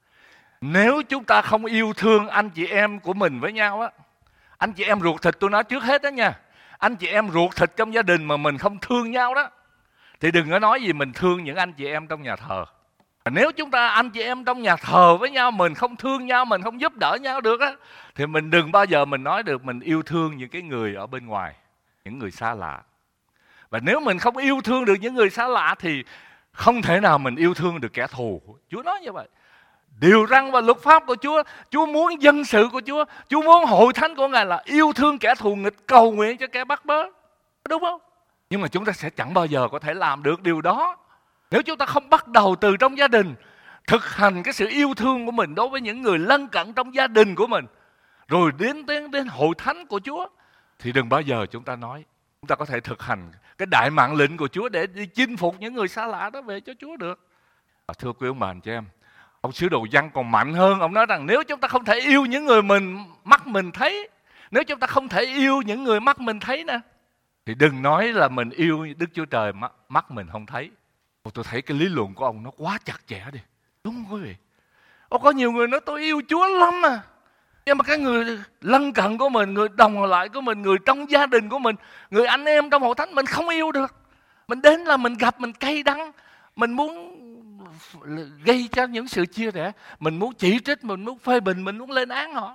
Nếu chúng ta không yêu thương anh chị em của mình với nhau á, anh chị em ruột thịt tôi nói trước hết đó nha, anh chị em ruột thịt trong gia đình mà mình không thương nhau đó, thì đừng có nói gì mình thương những anh chị em trong nhà thờ. Nếu chúng ta anh chị em trong nhà thờ với nhau mình không thương nhau, mình không giúp đỡ nhau được á, thì mình đừng bao giờ mình nói được mình yêu thương những cái người ở bên ngoài, những người xa lạ. Và nếu mình không yêu thương được những người xa lạ thì không thể nào mình yêu thương được kẻ thù. Chúa nói như vậy. Điều răn và luật pháp của Chúa, Chúa muốn dân sự của Chúa, Chúa muốn hội thánh của Ngài là yêu thương kẻ thù nghịch, cầu nguyện cho kẻ bắt bớ. Đúng không? Nhưng mà chúng ta sẽ chẳng bao giờ có thể làm được điều đó nếu chúng ta không bắt đầu từ trong gia đình, thực hành cái sự yêu thương của mình đối với những người lân cận trong gia đình của mình, rồi đến đến, đến hội thánh của Chúa, thì đừng bao giờ chúng ta nói chúng ta có thể thực hành cái đại mạng lệnh của Chúa để đi chinh phục những người xa lạ đó về cho Chúa được. Và thưa quý ông bà anh chị em, ông sứ đồ Giăng còn mạnh hơn, ông nói rằng nếu chúng ta không thể yêu những người mình mắt mình thấy, nếu chúng ta không thể yêu những người mắt mình thấy nè, thì đừng nói là mình yêu Đức Chúa Trời mắt, mắt mình không thấy. Tôi thấy cái lý luận của ông nó quá chặt chẽ đi, đúng không quý vị? Ô, có nhiều người nói tôi yêu Chúa lắm à, nhưng mà cái người lân cận của mình, người đồng loại của mình, người trong gia đình của mình, người anh em trong hội thánh mình không yêu được. Mình đến là mình gặp mình cay đắng, mình muốn gây cho những sự chia rẽ, mình muốn chỉ trích, mình muốn phê bình, mình muốn lên án họ.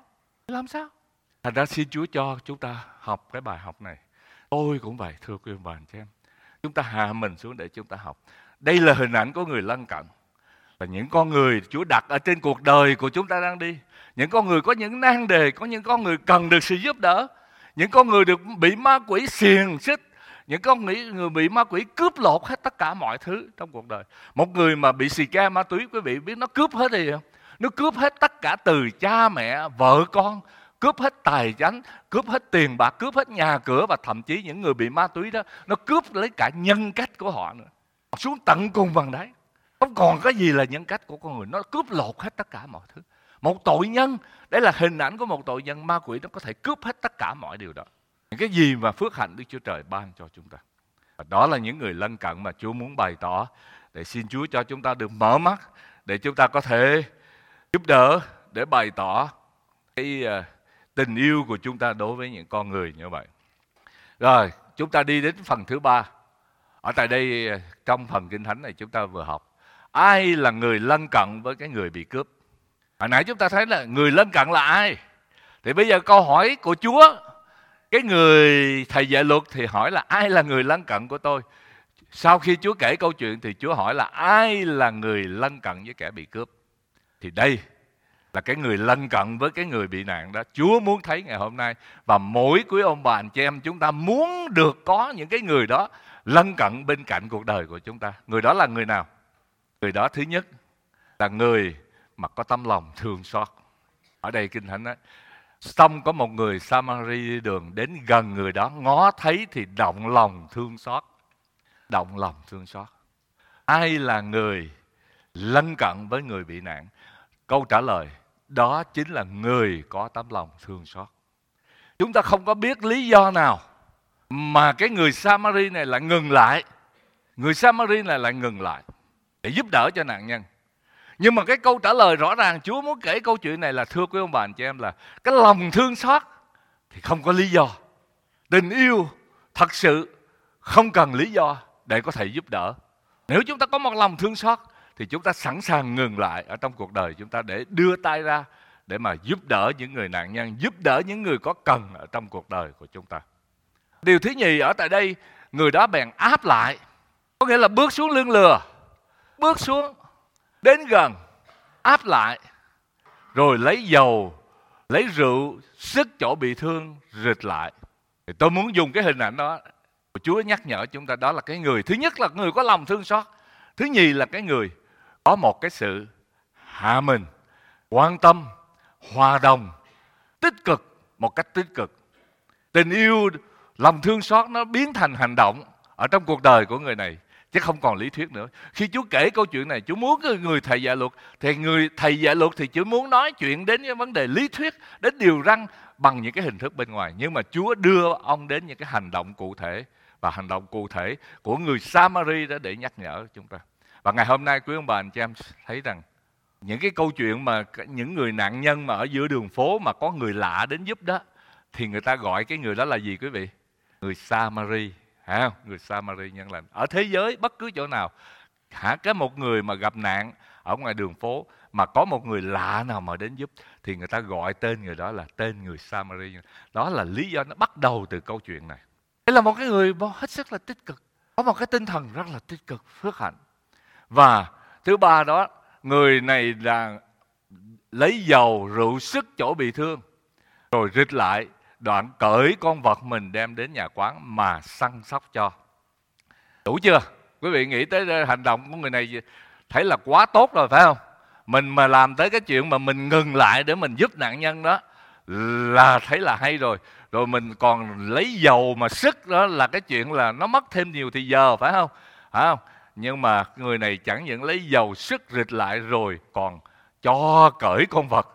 Làm sao? Thành ra xin Chúa cho chúng ta học cái bài học này. Tôi cũng vậy, thưa quý ông bà anh chị em. Chúng ta hạ mình xuống để chúng ta học. Đây là hình ảnh của người lân cận. Và những con người Chúa đặt ở trên cuộc đời của chúng ta đang đi. Những con người có những nan đề, có những con người cần được sự giúp đỡ. Những con người được bị ma quỷ xiềng xích. Những con người bị ma quỷ cướp lột hết tất cả mọi thứ trong cuộc đời. Một người mà bị xì ke ma túy, quý vị biết nó cướp hết gì không? Nó cướp hết tất cả từ cha mẹ, vợ con, cướp hết tài chánh, cướp hết tiền bạc, cướp hết nhà cửa. Và thậm chí những người bị ma túy đó, nó cướp lấy cả nhân cách của họ nữa. Xuống tận cùng bằng đấy. Không còn cái gì là nhân cách của con người. Nó cướp lột hết tất cả mọi thứ. Một tội nhân, đấy là hình ảnh của một tội nhân. Ma quỷ nó có thể cướp hết tất cả mọi điều đó. Những cái gì mà phước hạnh Đức Chúa Trời ban cho chúng ta. Và đó là những người lân cận mà Chúa muốn bày tỏ. Để xin Chúa cho chúng ta được mở mắt. Để chúng ta có thể giúp đỡ, để bày tỏ cái tình yêu của chúng ta đối với những con người như vậy. Rồi, chúng ta đi đến phần thứ ba. Ở tại đây, trong phần Kinh Thánh này chúng ta vừa học. Ai là người lân cận với cái người bị cướp? Hồi nãy chúng ta thấy là người lân cận là ai? Thì bây giờ câu hỏi của Chúa, cái người thầy dạy luật thì hỏi là ai là người lân cận của tôi? Sau khi Chúa kể câu chuyện thì Chúa hỏi là ai là người lân cận với kẻ bị cướp? Thì đây là cái người lân cận với cái người bị nạn đó. Chúa muốn thấy ngày hôm nay. Và mỗi quý ông bà anh chị em chúng ta muốn được có những cái người đó lân cận bên cạnh cuộc đời của chúng ta. Người đó là người nào? Người đó thứ nhất là người mà có tấm lòng thương xót. Ở đây Kinh Thánh đó, xong có một người Samari đi đường đến gần người đó, ngó thấy thì động lòng thương xót. Động lòng thương xót. Ai là người lân cận với người bị nạn? Câu trả lời đó chính là người có tấm lòng thương xót. Chúng ta không có biết lý do nào mà cái người Samari này lại ngừng lại. Người Samari này lại ngừng lại để giúp đỡ cho nạn nhân. Nhưng mà cái câu trả lời rõ ràng Chúa muốn kể câu chuyện này là, thưa quý ông bà anh chị em, là cái lòng thương xót thì không có lý do. Tình yêu thật sự không cần lý do để có thể giúp đỡ. Nếu chúng ta có một lòng thương xót thì chúng ta sẵn sàng ngừng lại ở trong cuộc đời chúng ta để đưa tay ra để mà giúp đỡ những người nạn nhân, giúp đỡ những người có cần ở trong cuộc đời của chúng ta. Điều thứ nhì ở tại đây, người đó bèn áp lại, có nghĩa là bước xuống lưng lừa, bước xuống đến gần, áp lại, rồi lấy dầu, lấy rượu, sức chỗ bị thương, rịch lại. Thì tôi muốn dùng cái hình ảnh đó, Chúa nhắc nhở chúng ta, đó là cái người, thứ nhất là người có lòng thương xót, thứ nhì là cái người có một cái sự hạ mình, quan tâm, hòa đồng, tích cực, một cách tích cực. Tình yêu, lòng thương xót nó biến thành hành động ở trong cuộc đời của người này, chứ không còn lý thuyết nữa. Khi Chúa kể câu chuyện này, Chúa muốn người thầy dạy luật, thì người thầy dạy luật thì Chúa muốn nói chuyện đến cái vấn đề lý thuyết, đến điều răn bằng những cái hình thức bên ngoài. Nhưng mà Chúa đưa ông đến những cái hành động cụ thể, và hành động cụ thể của người Samari đó để nhắc nhở chúng ta. Và ngày hôm nay quý ông bà anh chị em thấy rằng những cái câu chuyện mà những người nạn nhân mà ở giữa đường phố mà có người lạ đến giúp đó, thì người ta gọi cái người đó là gì quý vị? Người Samari, hả không? Người Samari nhân lành. Ở thế giới bất cứ chỗ nào, hả, cái một người mà gặp nạn ở ngoài đường phố mà có một người lạ nào mà đến giúp thì người ta gọi tên người đó là tên người Samari. Đó là lý do nó bắt đầu từ câu chuyện này. Đây là một cái người hết sức là tích cực, có một cái tinh thần rất là tích cực, phước hạnh. Và thứ ba đó, người này là lấy dầu rượu sức chỗ bị thương, rồi rịch lại, đoạn cởi con vật mình đem đến nhà quán mà săn sóc cho. Đủ chưa? Quý vị nghĩ tới hành động của người này thấy là quá tốt rồi phải không? Mình mà làm tới cái chuyện mà mình ngừng lại để mình giúp nạn nhân đó là thấy là hay rồi. Rồi mình còn lấy dầu mà sức đó là cái chuyện là nó mất thêm nhiều thì giờ phải không? Phải không? Nhưng mà người này chẳng những lấy dầu sức rịch lại rồi còn cho cởi con vật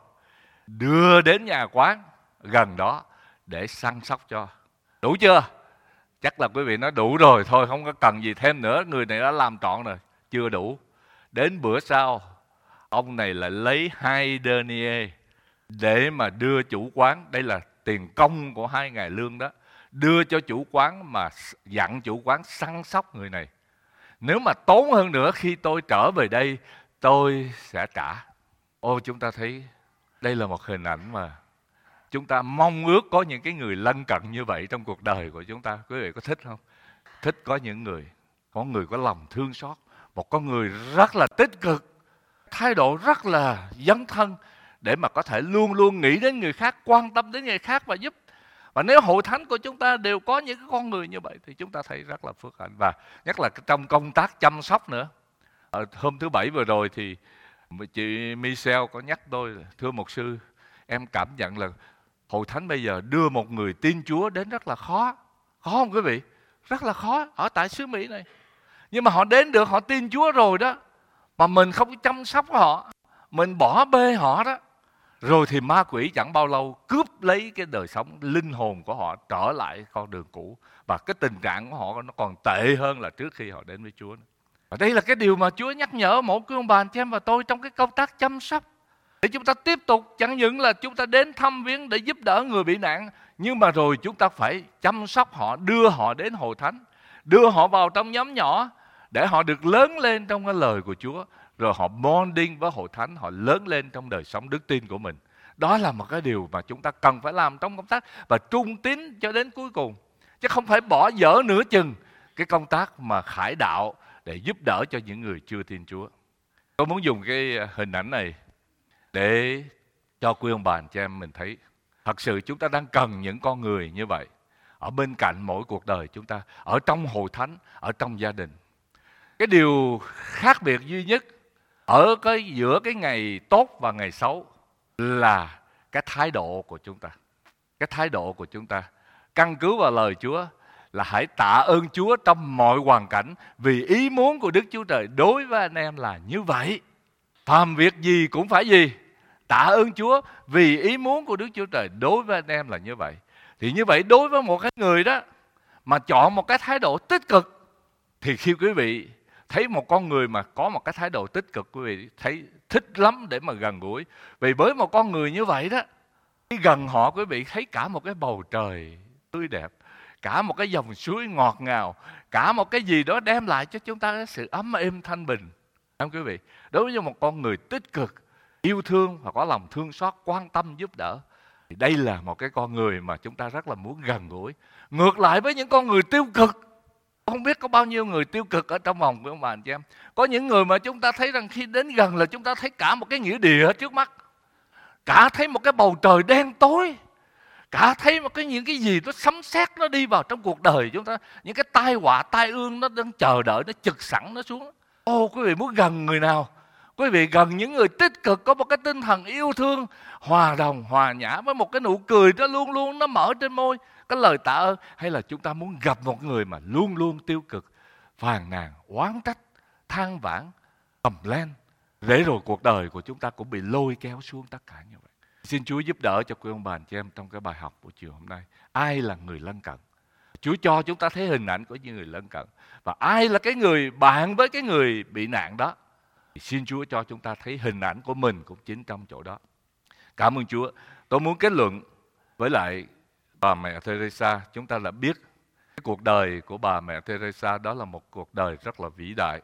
đưa đến nhà quán gần đó để săn sóc cho. Đủ chưa? Chắc là quý vị nói đủ rồi, thôi không có cần gì thêm nữa, người này đã làm trọn rồi. Chưa đủ. Đến bữa sau, ông này lại lấy hai denier để mà đưa chủ quán, đây là tiền công của hai ngày lương đó, đưa cho chủ quán mà dặn chủ quán săn sóc người này. Nếu mà tốn hơn nữa khi tôi trở về đây, tôi sẽ trả. Ô, chúng ta thấy đây là một hình ảnh mà Chúng ta mong ước có những cái người lân cận như vậy trong cuộc đời của chúng ta. Quý vị có thích không? Thích có những người, có người có lòng thương xót, một con người rất là tích cực, thái độ rất là dấn thân để mà có thể luôn luôn nghĩ đến người khác, quan tâm đến người khác và giúp. Và nếu hội thánh của chúng ta đều có những con người như vậy thì chúng ta thấy rất là phước hạnh. Và nhất là trong công tác chăm sóc nữa. Ở hôm thứ Bảy vừa rồi thì chị Michelle có nhắc tôi, thưa mục sư, em cảm nhận là hội thánh bây giờ đưa một người tin Chúa đến rất là khó. Khó không quý vị? Rất là khó ở tại xứ Mỹ này. Nhưng mà họ đến được, họ tin Chúa rồi đó, mà mình không chăm sóc họ, mình bỏ bê họ đó, rồi thì ma quỷ chẳng bao lâu cướp lấy cái đời sống linh hồn của họ trở lại con đường cũ. Và cái tình trạng của họ nó còn tệ hơn là trước khi họ đến với Chúa. Và đây là cái điều mà Chúa nhắc nhở mỗi quý ông bà anh chị em và tôi trong cái công tác chăm sóc. Để chúng ta tiếp tục, chẳng những là chúng ta đến thăm viếng để giúp đỡ người bị nạn, nhưng mà rồi chúng ta phải chăm sóc họ, đưa họ đến hội thánh, đưa họ vào trong nhóm nhỏ để họ được lớn lên trong cái lời của Chúa. Rồi họ bonding với hội thánh, họ lớn lên trong đời sống đức tin của mình. Đó là một cái điều mà chúng ta cần phải làm trong công tác và trung tín cho đến cuối cùng. Chứ không phải bỏ dở nửa chừng cái công tác mà khải đạo để giúp đỡ cho những người chưa tin Chúa. Tôi muốn dùng cái hình ảnh này để cho quý ông bà anh chị em mình thấy thật sự chúng ta đang cần những con người như vậy ở bên cạnh mỗi cuộc đời chúng ta, ở trong hội thánh, ở trong gia đình. Cái điều khác biệt duy nhất ở cái giữa cái ngày tốt và ngày xấu là cái thái độ của chúng ta. Cái thái độ của chúng ta căn cứ vào lời Chúa là hãy tạ ơn Chúa trong mọi hoàn cảnh, vì ý muốn của Đức Chúa Trời đối với anh em là như vậy. Phàm việc gì cũng phải gì? Tạ ơn Chúa, vì ý muốn của Đức Chúa Trời đối với anh em là như vậy. Thì như vậy đối với một cái người đó mà chọn một cái thái độ tích cực, thì khi quý vị thấy một con người mà có một cái thái độ tích cực, quý vị thấy thích lắm để mà gần gũi. Vì với một con người như vậy đó, khi gần họ quý vị thấy cả một cái bầu trời tươi đẹp, cả một cái dòng suối ngọt ngào, cả một cái gì đó đem lại cho chúng ta cái sự ấm êm thanh bình. Không quý vị? Đối với một con người tích cực, yêu thương và có lòng thương xót, quan tâm giúp đỡ, thì đây là một cái con người mà chúng ta rất là muốn gần gũi. Ngược lại với những con người tiêu cực, không biết có bao nhiêu người tiêu cực ở trong vòng của ông bà anh chị em. Có những người mà chúng ta thấy rằng khi đến gần là chúng ta thấy cả một cái nghĩa địa ở trước mắt, cả thấy một cái bầu trời đen tối, cả thấy một cái những cái gì nó sấm sét nó đi vào trong cuộc đời chúng ta, những cái tai họa tai ương nó đang chờ đợi, nó chực sẵn nó xuống. Ô quý vị muốn gần người nào? Quý vị gần những người tích cực, có một cái tinh thần yêu thương, hòa đồng, hòa nhã, với một cái nụ cười nó luôn luôn nó mở trên môi, cái lời tạ ơn. Hay là chúng ta muốn gặp một người mà luôn luôn tiêu cực, phàn nàn, oán trách, than vãn, cầm lên, để rồi cuộc đời của chúng ta cũng bị lôi kéo xuống tất cả như vậy. Xin Chúa giúp đỡ cho quý ông bà anh chị em trong cái bài học buổi chiều hôm nay. Ai là người lân cận? Chúa cho chúng ta thấy hình ảnh của những người lân cận. Và ai là cái người bạn với cái người bị nạn đó? Thì xin Chúa cho chúng ta thấy hình ảnh của mình cũng chính trong chỗ đó. Cảm ơn Chúa. Tôi muốn kết luận với lại bà mẹ Teresa. Chúng ta đã biết cái cuộc đời của bà mẹ Teresa đó là một cuộc đời rất là vĩ đại.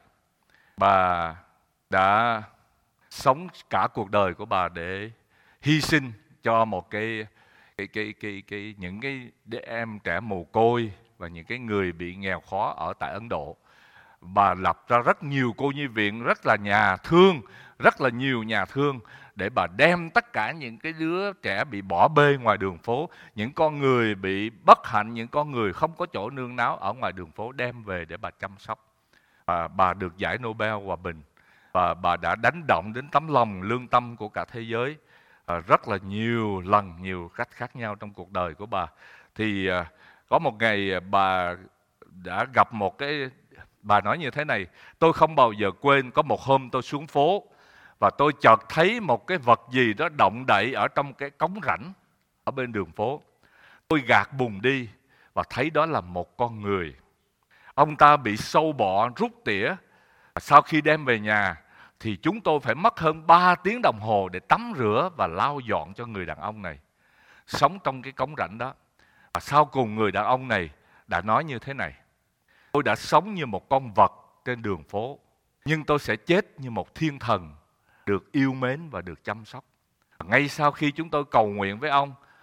Bà đã sống cả cuộc đời của bà để hy sinh cho một cái cái cái cái, cái những cái em trẻ mồ côi và những cái người bị nghèo khó ở tại Ấn Độ. Bà lập ra rất nhiều cô nhi viện, rất là nhà thương, rất là nhiều nhà thương để bà đem tất cả những cái đứa trẻ bị bỏ bê ngoài đường phố, những con người bị bất hạnh, những con người không có chỗ nương náu ở ngoài đường phố đem về để bà chăm sóc. Và bà được giải Nobel Hòa Bình. Và bà đã đánh động đến tấm lòng lương tâm của cả thế giới à, rất là nhiều lần, nhiều cách khác nhau trong cuộc đời của bà. Thì à, có một ngày bà đã gặp một cái, bà nói như thế này: tôi không bao giờ quên, có một hôm tôi xuống phố và tôi chợt thấy một cái vật gì đó động đậy ở trong cái cống rãnh ở bên đường phố. Tôi gạt bùn đi và thấy đó là một con người. Ông ta bị sâu bọ rút tỉa. Sau khi đem về nhà thì chúng tôi phải mất hơn ba tiếng đồng hồ để tắm rửa và lau dọn cho người đàn ông này sống trong cái cống rãnh đó. Và sau cùng người đàn ông này đã nói như thế này: tôi đã sống như một con vật trên đường phố, nhưng tôi sẽ chết như một thiên thần được yêu mến và được chăm sóc. Ngay sau khi chúng tôi cầu nguyện với ông,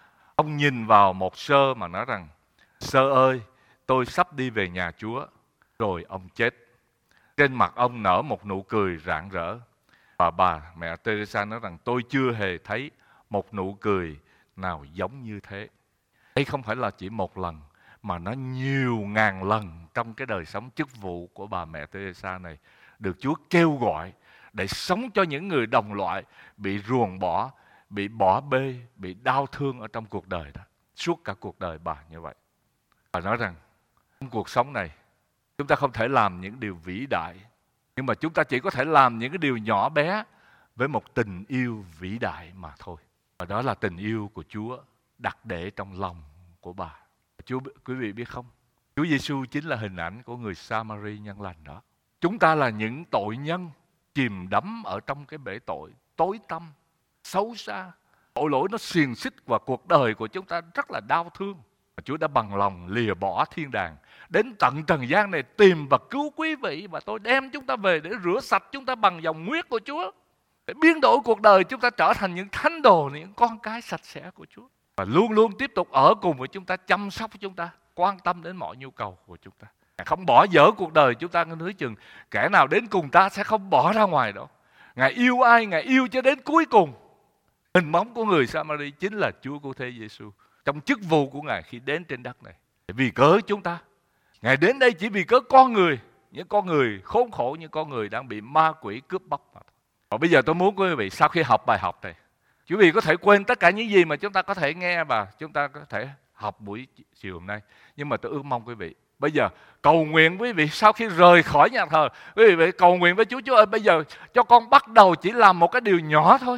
Ông nhìn vào một Sơ mà nói rằng: Sơ ơi, tôi sắp đi về nhà Chúa. Rồi ông chết. Trên mặt ông nở một nụ cười rạng rỡ. Và bà mẹ Teresa nói rằng: tôi chưa hề thấy một nụ cười nào giống như thế. Đây không phải là chỉ một lần, mà nó nhiều ngàn lần trong cái đời sống chức vụ của bà mẹ Teresa này, được Chúa kêu gọi để sống cho những người đồng loại bị ruồng bỏ, bị bỏ bê, bị đau thương ở trong cuộc đời đó. Suốt cả cuộc đời bà như vậy. Bà nói rằng trong cuộc sống này chúng ta không thể làm những điều vĩ đại, nhưng mà chúng ta chỉ có thể làm những cái điều nhỏ bé với một tình yêu vĩ đại mà thôi. Và đó là tình yêu của Chúa đặt để trong lòng của bà. Chúa, quý vị biết không? Chúa Giêsu chính là hình ảnh của người Sa-ma-ri nhân lành đó. Chúng ta là những tội nhân chìm đắm ở trong cái bể tội tối tăm, xấu xa. Tội lỗi nó xiềng xích vào cuộc đời của chúng ta rất là đau thương. Chúa đã bằng lòng lìa bỏ thiên đàng, đến tận trần gian này tìm và cứu quý vị. Và tôi đem chúng ta về để rửa sạch chúng ta bằng dòng huyết của Chúa, để biến đổi cuộc đời chúng ta trở thành những thánh đồ, những con cái sạch sẽ của Chúa. Và luôn luôn tiếp tục ở cùng với chúng ta, chăm sóc chúng ta, quan tâm đến mọi nhu cầu của chúng ta. Ngài không bỏ dở cuộc đời chúng ta, nói chừng kẻ nào đến cùng ta sẽ không bỏ ra ngoài đâu. Ngài yêu ai, Ngài yêu cho đến cuối cùng. Hình bóng của người Sa-ma-ri chính là Chúa Cứu Thế Giêsu trong chức vụ của Ngài khi đến trên đất này. Vì cớ chúng ta, Ngài đến đây chỉ vì cớ con người, những con người khốn khổ, những con người đang bị ma quỷ cướp bóc. Và bây giờ tôi muốn quý vị sau khi học bài học này, quý vị có thể quên tất cả những gì mà chúng ta có thể nghe và chúng ta có thể học buổi chiều hôm nay. Nhưng mà tôi ước mong quý vị bây giờ cầu nguyện, quý vị sau khi rời khỏi nhà thờ, quý vị cầu nguyện với Chúa: Chúa ơi, bây giờ cho con bắt đầu chỉ làm một cái điều nhỏ thôi.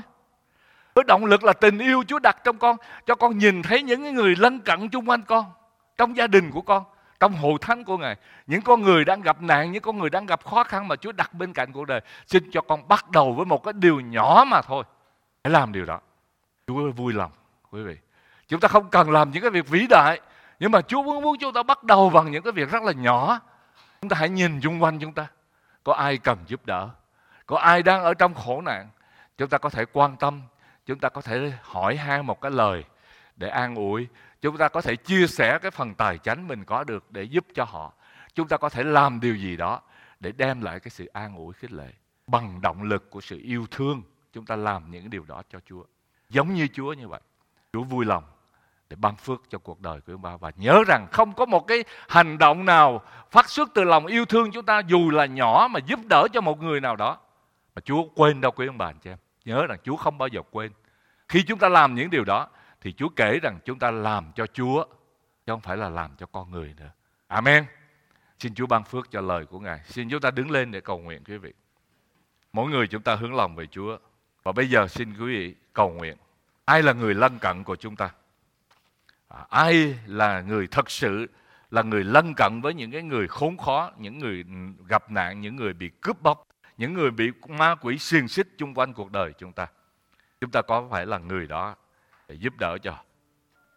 Với động lực là tình yêu Chúa đặt trong con, cho con nhìn thấy những người lân cận chung quanh con, trong gia đình của con, trong hội thánh của Ngài, những con người đang gặp nạn, những con người đang gặp khó khăn mà Chúa đặt bên cạnh cuộc đời. Xin cho con bắt đầu với một cái điều nhỏ mà thôi. Hãy làm điều đó. Chúa vui lòng, quý vị. Chúng ta không cần làm những cái việc vĩ đại, nhưng mà Chúa muốn muốn chúng ta bắt đầu bằng những cái việc rất là nhỏ. Chúng ta hãy nhìn chung quanh chúng ta, có ai cần giúp đỡ, có ai đang ở trong khổ nạn, chúng ta có thể quan tâm, chúng ta có thể hỏi han một cái lời để an ủi, chúng ta có thể chia sẻ cái phần tài chánh mình có được để giúp cho họ. Chúng ta có thể làm điều gì đó để đem lại cái sự an ủi khích lệ. Bằng động lực của sự yêu thương, chúng ta làm những điều đó cho Chúa. Giống như Chúa như vậy. Chúa vui lòng để ban phước cho cuộc đời của chúng ta. Và nhớ rằng không có một cái hành động nào phát xuất từ lòng yêu thương chúng ta, dù là nhỏ, mà giúp đỡ cho một người nào đó mà Chúa quên đâu, quý ông bà anh chị em. Nhớ rằng Chúa không bao giờ quên. Khi chúng ta làm những điều đó thì Chúa kể rằng chúng ta làm cho Chúa, chứ không phải là làm cho con người nữa. Amen. Xin Chúa ban phước cho lời của Ngài. Xin chúng ta đứng lên để cầu nguyện, quý vị. Mỗi người chúng ta hướng lòng về Chúa. Và bây giờ xin quý vị cầu nguyện. Ai là người lân cận của chúng ta? À, ai là người thật sự là người lân cận với những cái người khốn khó, những người gặp nạn, những người bị cướp bóc, những người bị ma quỷ xiềng xích chung quanh cuộc đời chúng ta? Chúng ta có phải là người đó để giúp đỡ cho